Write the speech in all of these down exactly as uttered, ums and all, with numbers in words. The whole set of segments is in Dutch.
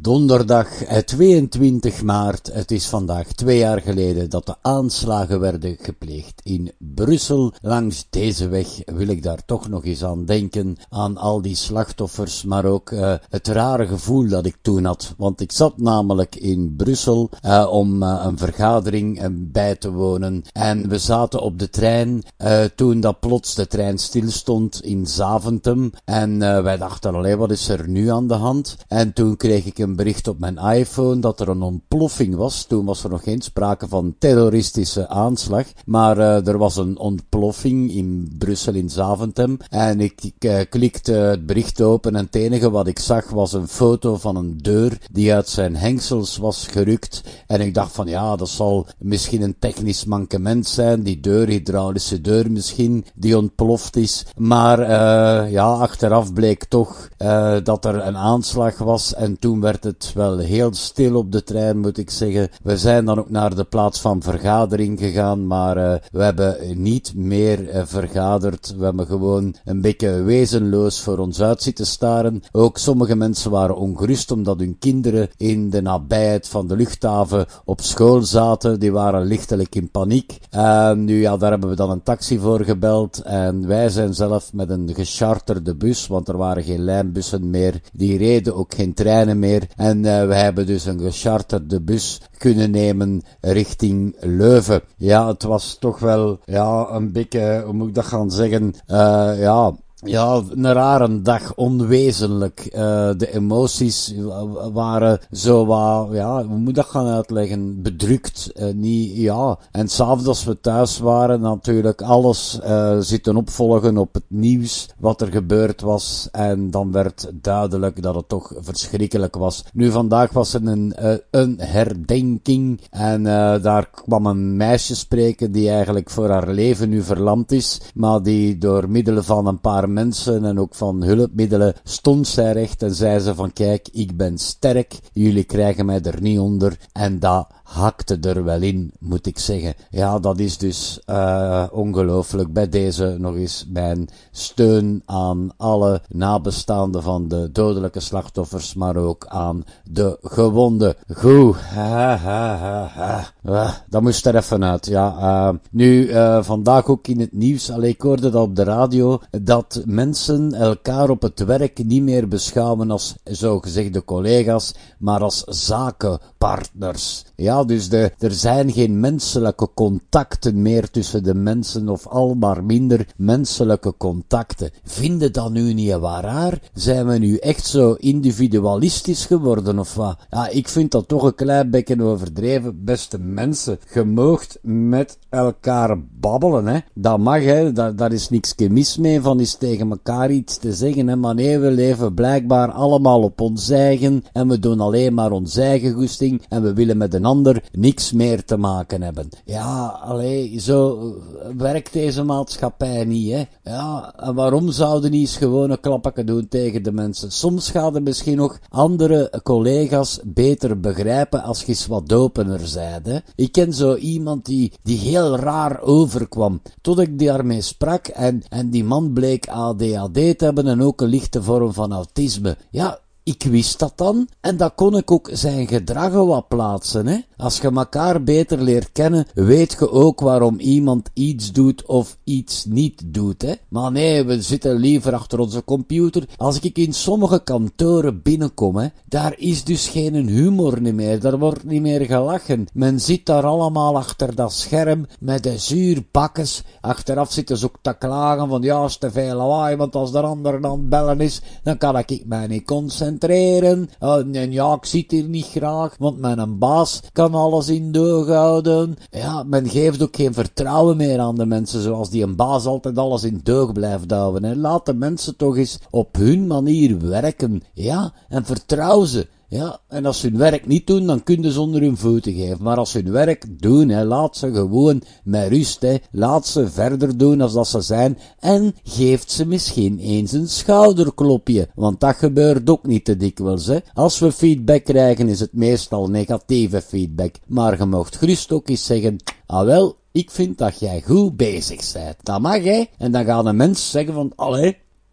donderdag tweeëntwintig maart. Het is vandaag twee jaar geleden dat de aanslagen werden gepleegd in Brussel. Langs deze weg wil ik daar toch nog eens aan denken, aan al die slachtoffers, maar ook uh, het rare gevoel dat ik toen had. Want ik zat namelijk in Brussel uh, om uh, een vergadering uh, bij te wonen. En we zaten op de trein uh, toen dat plots de trein stilstond in Zaventem. En uh, wij dachten, allee, wat is er nu aan de hand? En toen kreeg ik een bericht op mijn iPhone dat er een ontploffing was. Toen was er nog geen sprake van terroristische aanslag, maar uh, er was een ontploffing in Brussel in Zaventem. En ik, ik uh, klikte het bericht open en het enige wat ik zag was een foto van een deur die uit zijn hengsels was gerukt. En ik dacht van ja, dat zal misschien een technisch mankement zijn, die deur, hydraulische deur misschien, die ontploft is. Maar uh, ja, achteraf bleek toch uh, dat er een aanslag was en toen werd het wel heel stil op de trein, moet ik zeggen. We zijn dan ook naar de plaats van vergadering gegaan, maar uh, we hebben niet meer uh, vergaderd. We hebben gewoon een beetje wezenloos voor ons uit zitten staren. Ook sommige mensen waren ongerust omdat hun kinderen in de nabijheid van de luchthaven op school zaten. Die waren lichtelijk in paniek. Uh, nu ja, daar hebben we dan een taxi voor gebeld en wij zijn zelf met een gecharterde bus, want er waren geen lijnbussen meer. Die reden ook geen treinen meer. En uh, we hebben dus een gecharterde bus kunnen nemen richting Leuven. Ja, het was toch wel, ja, een beetje, hoe moet ik dat gaan zeggen, uh, ja... Ja, een rare dag, onwezenlijk. Uh, de emoties waren zo wat, ja, hoe moet ik dat gaan uitleggen? Bedrukt, uh, niet, ja. En s'avonds als we thuis waren, natuurlijk alles uh, zitten opvolgen op het nieuws, wat er gebeurd was. En dan werd duidelijk dat het toch verschrikkelijk was. Nu, vandaag was er een, uh, een herdenking. En uh, daar kwam een meisje spreken die eigenlijk voor haar leven nu verlamd is. Maar die door middelen van een paar mensen en ook van hulpmiddelen stond zij recht en zei ze van kijk, ik ben sterk, jullie krijgen mij er niet onder en dat hakte er wel in, moet ik zeggen. Ja, dat is dus uh, ongelooflijk. Bij deze nog eens mijn steun aan alle nabestaanden van de dodelijke slachtoffers, maar ook aan de gewonden. Goed, ha, ha, ha, ha. Uh, dat moest er even uit, ja. Uh, nu, uh, vandaag ook in het nieuws, allee, ik hoorde dat op de radio, dat mensen elkaar op het werk niet meer beschouwen als zogezegde collega's, maar als zakenpartners. Ja, dus de, er zijn geen menselijke contacten meer tussen de mensen, of al maar minder menselijke contacten. Vinden dat nu niet wat raar? Zijn we nu echt zo individualistisch geworden, of wat? Ja, ik vind dat toch een klein beetje overdreven. Beste mensen, je moogt met elkaar babbelen, hè. Dat mag, hè. Daar, daar is niks mis mee van eens tegen elkaar iets te zeggen, hè. Maar nee, we leven blijkbaar allemaal op ons eigen, en we doen alleen maar ons eigen goesting, en we willen met een ander niks meer te maken hebben. Ja, allee, zo werkt deze maatschappij niet, hè. Ja, en waarom zouden niet eens gewoon een klappetje doen tegen de mensen? Soms gaan er misschien nog andere collega's beter begrijpen als je eens wat opener zijt, hè. Ik ken zo iemand die, die heel raar overkwam, tot ik daarmee sprak, en, en die man bleek A D H D te hebben en ook een lichte vorm van autisme. Ja, ik wist dat dan, en dat kon ik ook zijn gedragen wat plaatsen, hè. Als je elkaar beter leert kennen, weet je ook waarom iemand iets doet of iets niet doet, hè. Maar nee, we zitten liever achter onze computer. Als ik in sommige kantoren binnenkom, hè, daar is dus geen humor niet meer, daar wordt niet meer gelachen. Men zit daar allemaal achter dat scherm, met de zuurbakkes. Achteraf zitten ze ook te klagen van, ja, is te veel lawaai, want als de ander dan bellen is, dan kan ik mij niet concentreren. Uh, en ja, ik zit hier niet graag, want mijn baas kan alles in doog houden. Ja, men geeft ook geen vertrouwen meer aan de mensen, zoals die een baas altijd alles in doog blijft houden. Hè. Laat de mensen toch eens op hun manier werken. Ja, en vertrouw ze. Ja, en als ze hun werk niet doen, dan kunnen ze onder hun voeten geven. Maar als ze hun werk doen, hè, laat ze gewoon met rust, hè. Laat ze verder doen als dat ze zijn. En geeft ze misschien eens een schouderklopje. Want dat gebeurt ook niet te dikwijls, hè. Als we feedback krijgen, is het meestal negatieve feedback. Maar je mocht gerust ook eens zeggen, ah wel, ik vind dat jij goed bezig bent. Dat mag, hè. En dan gaan de mensen zeggen van, allee,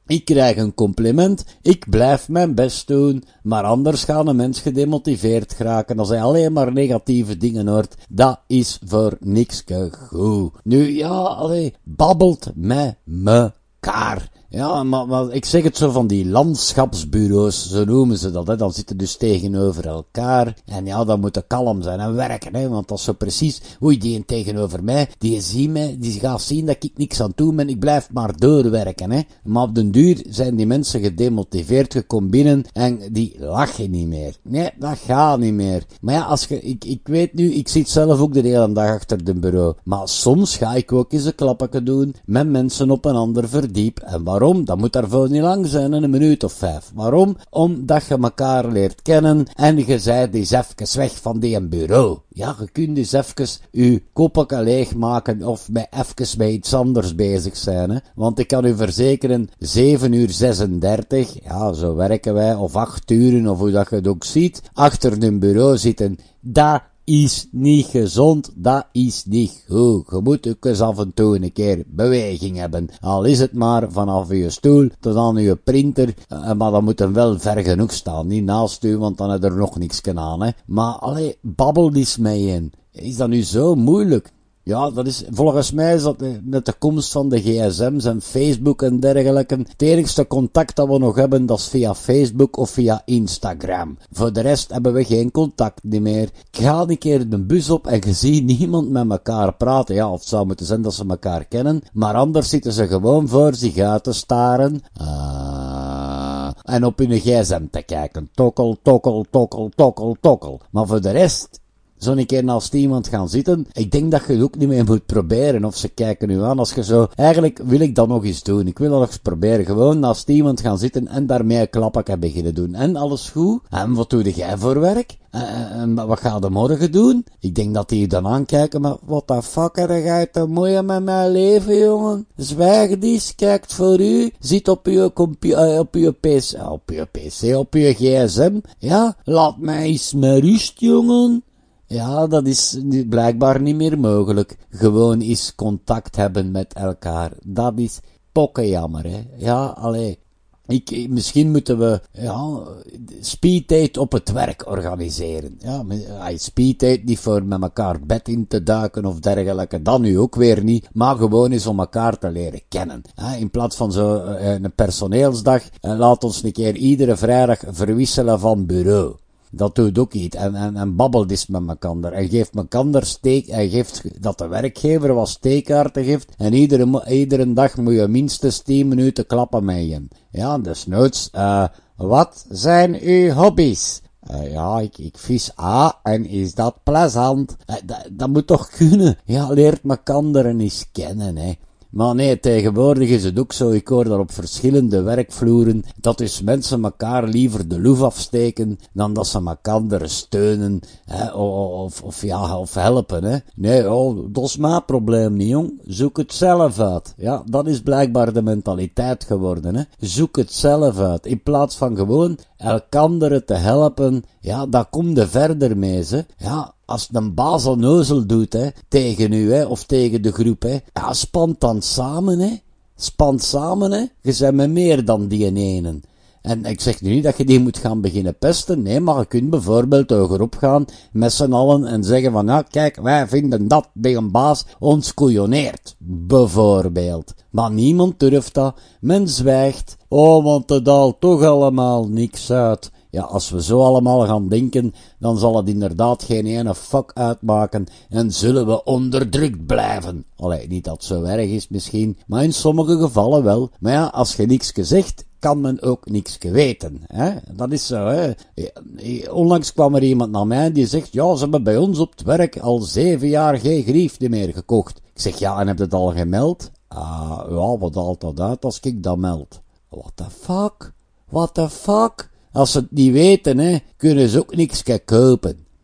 Ik krijg een compliment, ik blijf mijn best doen, maar anders gaan een mens gedemotiveerd geraken als hij alleen maar negatieve dingen hoort. Dat is voor niks goed. Nu, ja, allee, babbelt met mekaar. Ja, maar, maar ik zeg het zo van die landschapsbureaus, zo noemen ze dat, hè. Dan zitten dus tegenover elkaar. En ja, dan moet je kalm zijn en werken, hè. Want dat is zo precies, oei, die tegenover mij, die ziet mij, die gaat zien dat ik niks aan het doen ben, ik blijf maar doorwerken, hè. Maar op den duur zijn die mensen gedemotiveerd, gekomen binnen en die lachen niet meer. Nee, dat gaat niet meer. Maar ja, als je, ik, ik weet nu, ik zit zelf ook de hele dag achter de bureau. Maar soms ga ik ook eens een klappetje doen met mensen op een ander verdiep. En waarom? Dat moet daarvoor niet lang zijn, een minuut of vijf. Waarom? Omdat je elkaar leert kennen en je zijt eens even weg van die bureau. Ja, je kunt eens even je koppetje leegmaken of met even bij iets anders bezig zijn, hè. Want ik kan u verzekeren, zeven uur zesendertig, ja, zo werken wij, of acht uur, of hoe dat je het ook ziet, achter een bureau zitten, dat is niet gezond, dat is niet goed. Je moet ook eens af en toe een keer beweging hebben. Al is het maar vanaf je stoel tot aan je printer, uh, maar dan moet hem wel ver genoeg staan, niet naast u, want dan heb je er nog niks aan, hè. Maar allee, babbel eens mee in. Is dat nu zo moeilijk? Ja, dat is, volgens mij is dat met de komst van de gsm's en Facebook en dergelijke. Het enigste contact dat we nog hebben, dat is via Facebook of via Instagram. Voor de rest hebben we geen contact meer. Ik ga een keer de bus op en je ziet niemand met elkaar praten. Ja, of het zou moeten zijn dat ze elkaar kennen. Maar anders zitten ze gewoon voor zich uit te staren. Uh, en op hun gsm te kijken. Tokkel, tokkel, tokkel, tokkel, tokkel. Maar voor de rest, zo een keer naast iemand gaan zitten, ik denk dat je het ook niet meer moet proberen, of ze kijken u aan als je zo, eigenlijk wil ik dat nog eens doen, ik wil dat nog eens proberen, gewoon naast iemand gaan zitten en daarmee een klappetje beginnen doen. En alles goed? En wat doe jij voor werk? En wat ga je morgen doen? Ik denk dat die je dan aankijken, maar wat de fuck heb jij te moeien met mijn leven, jongen? Zwijg eens, kijkt voor u, zit op uw computer, op uw pc, op uw pc, op uw gsm, ja, laat mij eens met rust, jongen. Ja, dat is blijkbaar niet meer mogelijk. Gewoon eens contact hebben met elkaar. Dat is pokkenjammer, hè. Ja, allee. Ik, misschien moeten we, ja, speeddate op het werk organiseren. Ja, speeddate niet voor met elkaar bed in te duiken of dergelijke, dan nu ook weer niet, maar gewoon eens om elkaar te leren kennen. In plaats van zo een personeelsdag, laat ons een keer iedere vrijdag verwisselen van bureau. Dat doet ook niet. En, en, en babbelt eens met mekander. En geeft mekander steek, en geeft dat de werkgever wat steekkaarten geeft. En iedere, iedere dag moet je minstens tien minuten klappen met je. Ja, desnoods, uh, wat zijn uw hobby's? Uh, ja, ik, ik vis. Ah, en is dat plezant? Uh, dat, dat moet toch kunnen? Ja, leert mekander eens kennen, hè. Maar nee, tegenwoordig is het ook zo, ik hoor dat op verschillende werkvloeren, dat dus mensen elkaar liever de loef afsteken, dan dat ze elkaar steunen, hè, of, of, ja, of helpen, hè. Nee, oh, dat is mijn probleem niet, jong. Zoek het zelf uit. Ja, dat is blijkbaar de mentaliteit geworden, hè. Zoek het zelf uit. In plaats van gewoon elkanderen te helpen, ja, daar kom je verder mee, hè. Ja, als een baas een neuzel doet, hè, tegen u, hè, of tegen de groep, hè, ja, spant dan samen, hè. Spant samen, hè. Je bent met meer dan die ene. En ik zeg nu niet dat je die moet gaan beginnen pesten, nee, maar je kunt bijvoorbeeld hogerop gaan met z'n allen en zeggen van, ja, kijk, wij vinden dat die een baas ons koeioneert. Bijvoorbeeld. Maar niemand durft dat. Men zwijgt. Oh, want het haalt toch allemaal niks uit. Ja, als we zo allemaal gaan denken, dan zal het inderdaad geen ene fuck uitmaken en zullen we onderdrukt blijven. Allee, niet dat het zo erg is misschien, maar in sommige gevallen wel. Maar ja, als je niks zegt, kan men ook niks weten, hè. Dat is zo, hè. Onlangs kwam er iemand naar mij die zegt, ja, ze hebben bij ons op het werk al zeven jaar geen griefde meer gekocht. Ik zeg, ja, en heb je het al gemeld? Ah, uh, ja, wat haalt dat uit als ik dat meld? What the fuck? What the fuck? Als ze het niet weten, hè, kunnen ze ook niks kopen.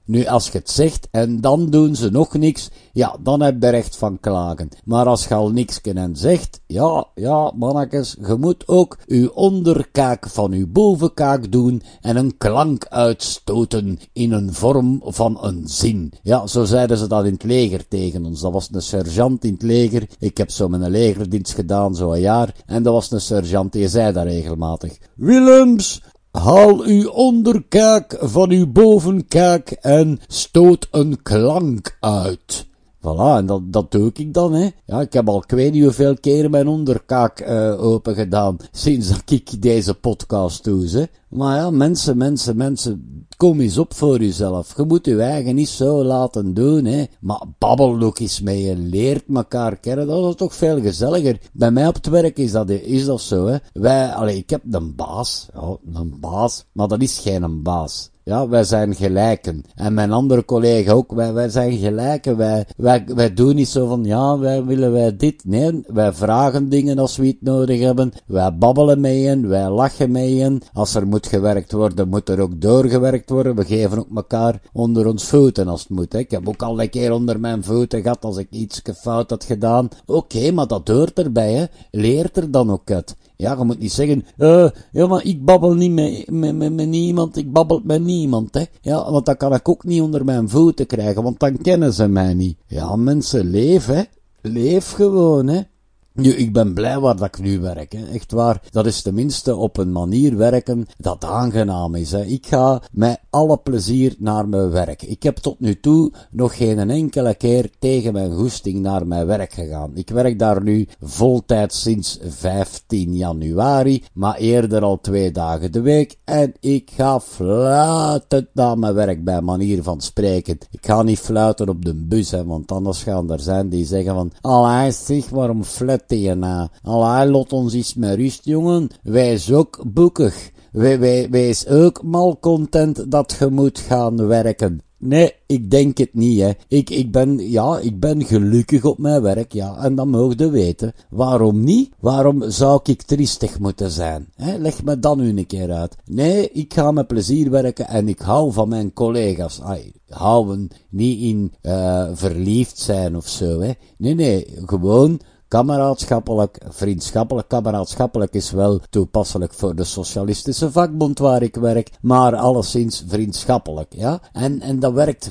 Nu, als je het zegt en dan doen ze nog niks, ja, dan heb je recht van klagen. Maar als je al niks en zegt, ja, ja, mannetjes, je moet ook uw onderkaak van uw bovenkaak doen en een klank uitstoten in een vorm van een zin. Ja, zo zeiden ze dat in het leger tegen ons. Dat was een sergeant in het leger. Ik heb zo mijn legerdienst gedaan, zo een jaar, en dat was een sergeant die zei dat regelmatig. Willems, haal uw onderkaak van uw bovenkaak en stoot een klank uit. Voilà, en dat, dat doe ik dan, hè. Ja, ik heb al ik weet niet hoeveel keren mijn onderkaak uh, open gedaan, sinds dat ik deze podcast doe, hè. Maar ja, mensen, mensen, mensen, kom eens op voor uzelf. Je moet je eigen niet zo laten doen, hè. Maar babbel ook eens mee en leert mekaar kennen, dat is toch veel gezelliger. Bij mij op het werk is dat, is dat zo, hè. Wij, allee, ik heb een baas, ja, een baas, maar dat is geen baas. Ja, wij zijn gelijken. En mijn andere collega ook, wij, wij zijn gelijken. Wij, wij, wij doen niet zo van, ja, wij willen wij dit. Nee, wij vragen dingen als we het nodig hebben. Wij babbelen mee hen, wij lachen mee hen. Als er moet gewerkt worden, moet er ook doorgewerkt worden. We geven ook elkaar onder ons voeten als het moet. Hè. Ik heb ook al een keer onder mijn voeten gehad als ik iets fout had gedaan. Oké, okay, maar dat hoort erbij, hè. Leert er dan ook uit. Ja, je moet niet zeggen, uh, ja, maar ik babbel niet met, met, met, met niemand, ik babbel met niemand, hè. Ja, want dat kan ik ook niet onder mijn voeten krijgen, want dan kennen ze mij niet. Ja, mensen, leef, hè. Leef gewoon, hè. Nu, ik ben blij waar dat ik nu werk, hè. Echt waar. Dat is tenminste op een manier werken dat aangenaam is, hè. Ik ga met alle plezier naar mijn werk. Ik heb tot nu toe nog geen enkele keer tegen mijn goesting naar mijn werk gegaan. Ik werk daar nu voltijd sinds vijftien januari, maar eerder al twee dagen de week. En ik ga fluitend naar mijn werk, bij manier van spreken. Ik ga niet fluiten op de bus, hè, want anders gaan er zijn die zeggen van, allee, zeg, waarom fluit je na? Allee, laat ons eens met rust, jongen. Wees ook boekig. Wij, wij, wees ook mal content dat je moet gaan werken. Nee, ik denk het niet, hè. Ik, ik ben, ja, ik ben gelukkig op mijn werk, ja, en dat mogen we weten. Waarom niet? Waarom zou ik triestig moeten zijn? Hè? Leg me dan nu een keer uit. Nee, ik ga met plezier werken en ik hou van mijn collega's. Ai, houden, niet in, uh, verliefd zijn of zo, hè. Nee, nee, gewoon kameraadschappelijk, vriendschappelijk, kameraadschappelijk is wel toepasselijk voor de socialistische vakbond waar ik werk, maar alleszins vriendschappelijk, ja. En, en dat werkt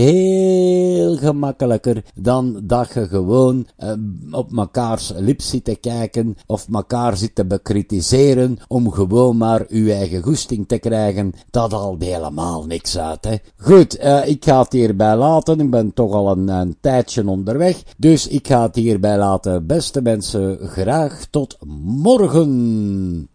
veel gemakkelijker dan dat je gewoon uh, op mekaars lip zit te kijken of mekaar zit te bekritiseren om gewoon maar uw eigen goesting te krijgen. Dat haalt helemaal niks uit, hè. Goed, uh, ik ga het hierbij laten. Ik ben toch al een, een tijdje onderweg, dus ik ga het hierbij laten. Beste mensen, graag tot morgen.